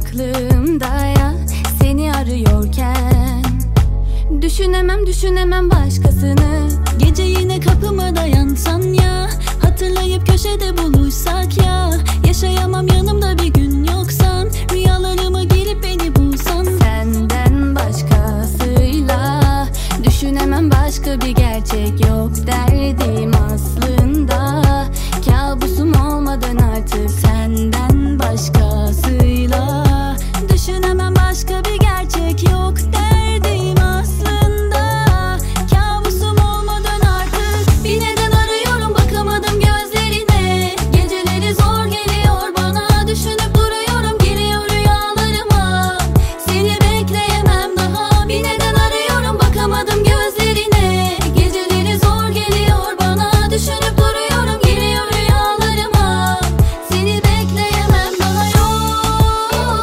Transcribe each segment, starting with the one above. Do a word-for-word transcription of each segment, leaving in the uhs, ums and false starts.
aklımda ya, seni arıyorken. Düşünemem düşünemem başkasını. Gece yine kapıma dayansan ya, hatırlayıp köşede buluşsak ya. Yaşayamam yanımda bir gün yoksan, rüyalarıma girip beni bulsan. Senden başkasıyla düşünemem, başka bir gerçek yok derdim aslında. Kabusum olmadan artık Senden başkasıyla düşünemem, başka bir gerçek yok derdim aslında. Kabusum olmadan artık. Bir neden arıyorum, bakamadım gözlerine. Geceleri zor geliyor bana, düşünüp duruyorum, giriyor rüyalarıma. Seni bekleyemem daha. Bir neden arıyorum, bakamadım gözlerine. Geceleri zor geliyor bana, düşünüp duruyorum, giriyor rüyalarıma. Seni bekleyemem daha, yok.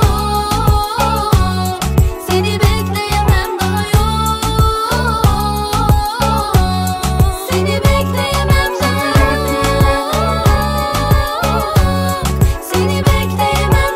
Seni bekleyemem daha, yok. Seni bekleyemem daha, yok. Seni bekleyemem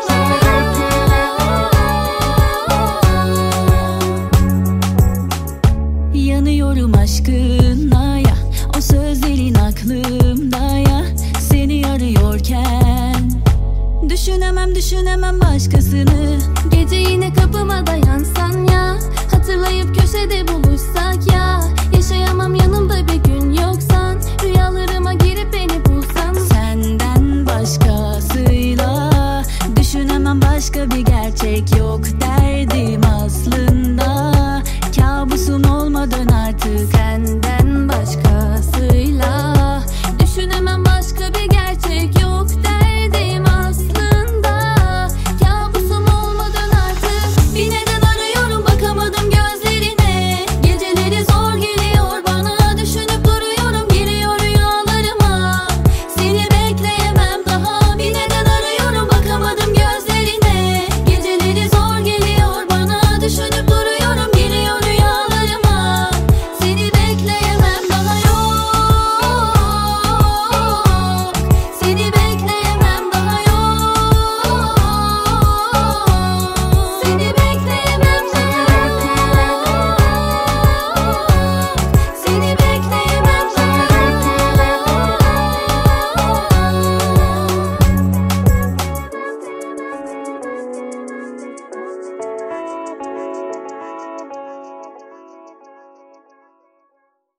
daha. Yanıyorum aşkına ya, o sözlerin aklımda ya, seni arıyorken. Düşünemem düşünemem başkasını. Gece yine kapıma dayansan ya, hatırlayıp köşede buluşsak ya. Yaşayamam yanımda bir gün yoksan, rüyalarıma girip beni bulsan. Senden başkasıyla düşünemem, başka bir gerçek yok der